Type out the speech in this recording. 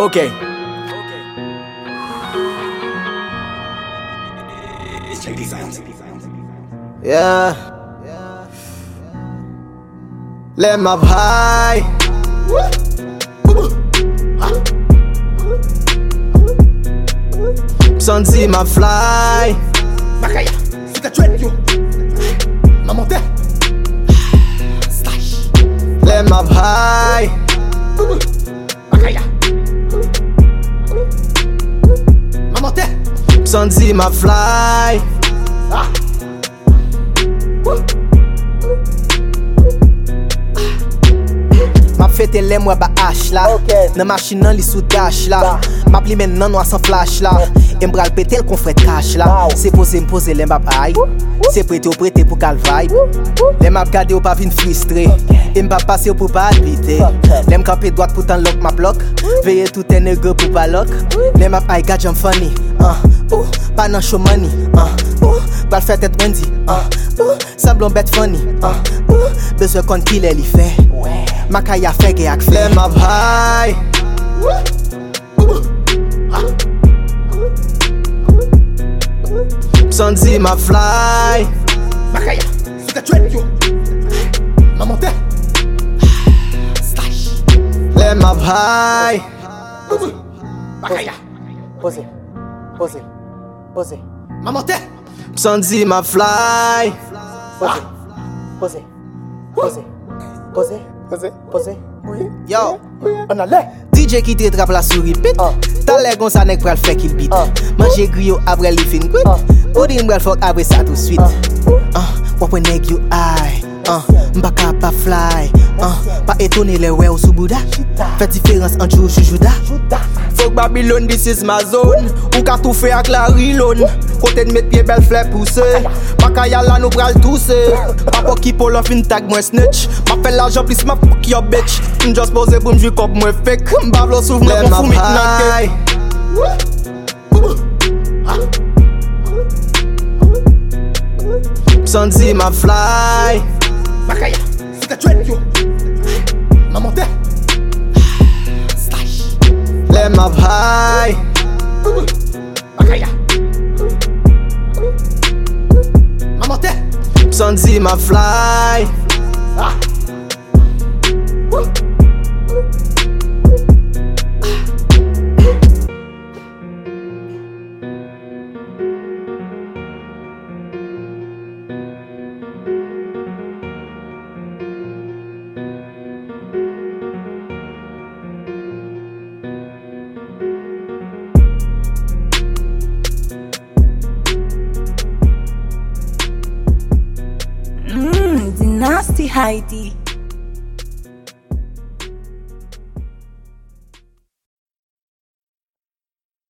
Okay. Yeah. Let my high. Santi ma fly. Makaya, c'est un trend yo. Maman t'es. Slash. Let my high. Makaya. Maman t'es. Santi ma fly. Ah. Ma fete lè mwen ba hash la. Nan machin nan li sou dash la. Ma pli men nan noa san flash la. E mbral pete l kon fret cash la. Se pose mpose lè mbap ay. Se prete ou prete pou kal vibe. Lè mbap gade ou pa vin frustre. E mbap pase ou pou pa adbite. Lè m kampe doat pou tan lok ma blok. Veye tout en ego pou balok. Lè mbap ay gadjam funny. Pa nan show money. Bral fè tèt Wendy. Sablon bet funny. Bezwe kon ki lè li fè. Makaya fege ak fè. Let my high. Santi ma fly. Makaya, c'est un trend yo. Maman t'es. Slash. Let my high. Makaya. Pose. Maman t'es. Santi ma fly. Pose. Yo. On a l'air. DJ qui te trappe la souris pit. T'as l'air gon sa nek pral fè qu'il beat. Mange griyo apre li fin quit. Poudin bral fok apre sa tout suite. Wapwe nek you high. Mbaka pa fly. Pa etone le we ou sou bouda. Fè différence entre jou juda. Fok Babylon, this is my zone. Ou ka tou fè ak la reload. Kote de met pied bel flè pousse. Makaya la nou pral tousse. Papa ki pull off in tag mwen snitch. Ma fè l'argent plis ma fuck your bitch. Just pose pou m'jou kop mwen fake. Mbavlo souv mwen kon fou mit nan ke. Santi ma fly. Makaya, c'est un trend yo. Maman t'es. Slash. Let my high. Makaya. Maman t'es. Santi ma fly. Ah. The nasty Heidi.